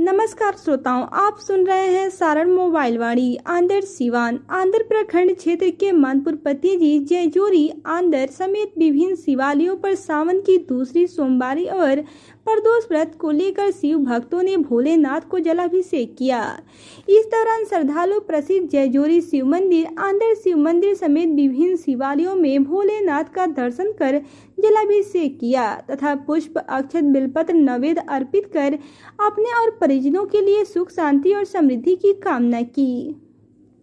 नमस्कार श्रोताओं, आप सुन रहे हैं सारण मोबाइल वाणी। आंध्र सिवान आंध्र प्रखंड क्षेत्र के मानपुर पतिजी, जयजोरी आंध्र समेत विभिन्न शिवालयों पर सावन की दूसरी सोमवारी और प्रदोष व्रत को लेकर शिव भक्तों ने भोलेनाथ को जलाभिषेक किया। इस दौरान श्रद्धालु प्रसिद्ध जयजोरी शिव मंदिर, आंध्र शिव मंदिर समेत विभिन्न शिवालयों में भोलेनाथ का दर्शन कर जलाभिषेक किया तथा पुष्प, अक्षत, बेलपत्र, नैवेद्य अर्पित कर अपने और परिजनों के लिए सुख, शांति और समृद्धि की कामना की।